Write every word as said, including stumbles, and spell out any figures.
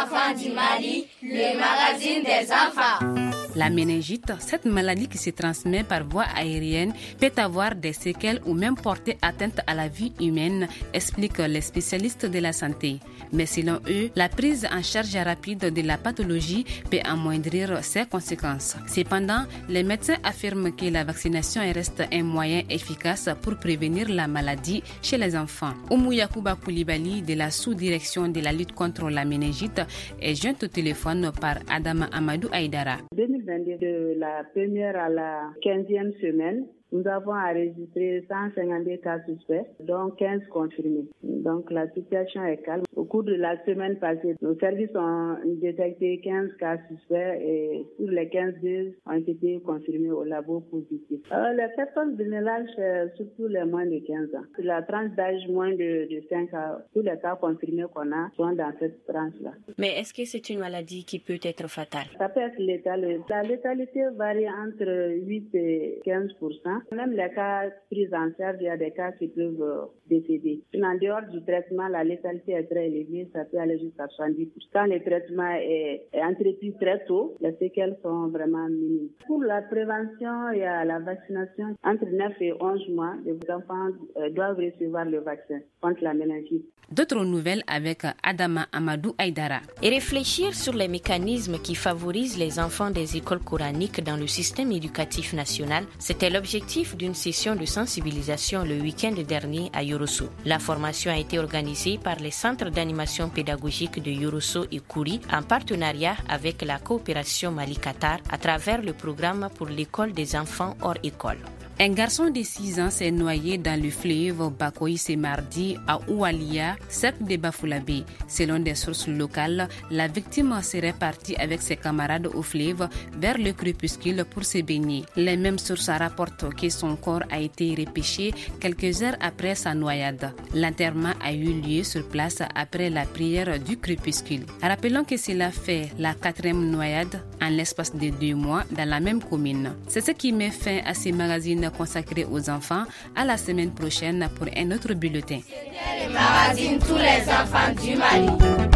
enfants du Mali, le magazine des enfants. La méningite, cette maladie qui se transmet par voie aérienne, peut avoir des séquelles ou même porter atteinte à la vie humaine, expliquent les spécialistes de la santé. Mais selon eux, la prise en charge rapide de la pathologie peut amoindrir ses conséquences. Cependant, les médecins affirment que la vaccination reste un moyen efficace pour prévenir la maladie chez les enfants. Oumou Yacouba Koulibaly de la sous-direction de la lutte contre la méningite est jointe au téléphone par Adama Amadou Aïdara. deux mille vingt-deux, de la première à la quinzième semaine, nous avons enregistré cent cinquante-deux cas suspects, dont quinze confirmés. Donc la situation est calme. Au cours de la semaine passée, nos services ont détecté quinze cas suspects et sur les quinze, deux ont été confirmés au labo positif. Euh, les personnes vulnérables, c'est surtout les moins de quinze ans. Sur la tranche d'âge moins de, de cinq ans, tous les cas confirmés qu'on a sont dans cette tranche-là. Mais est-ce que c'est une maladie qui peut être fatale? Ça peut être létal. La létalité varie entre huit et quinze pour cent. Même les cas pris en charge, il y a des cas qui peuvent décéder. En dehors du traitement, la létalité est très élevée, ça peut aller jusqu'à soixante-dix pour cent. Quand le traitement est, est entrepris très tôt, les séquelles sont vraiment minimes. Pour la prévention et la vaccination, entre neuf et onze mois, les enfants doivent recevoir le vaccin contre la méningite. D'autres nouvelles avec Adama Amadou Aïdara. Et réfléchir sur les mécanismes qui favorisent les enfants des écoles coraniques dans le système éducatif national, c'était l'objectif d'une session de sensibilisation le week-end dernier à Yorosso. La formation a été organisée par les centres d'animation pédagogique de Yorosso et Kouri en partenariat avec la coopération Mali-Qatar à travers le programme pour l'école des enfants hors école. Un garçon de six ans s'est noyé dans le fleuve Bakoyi ce mardi à Oualia, sec de Bafoulabé. Selon des sources locales, la victime serait partie avec ses camarades au fleuve vers le crépuscule pour se baigner. Les mêmes sources rapportent que son corps a été repêché quelques heures après sa noyade. L'enterrement a eu lieu sur place après la prière du crépuscule. Rappelons que cela fait la quatrième noyade en l'espace de deux mois dans la même commune. C'est ce qui met fin à ces magazines consacré aux enfants. À la semaine prochaine pour un autre bulletin. C'était le magazine Tous les enfants du Mali.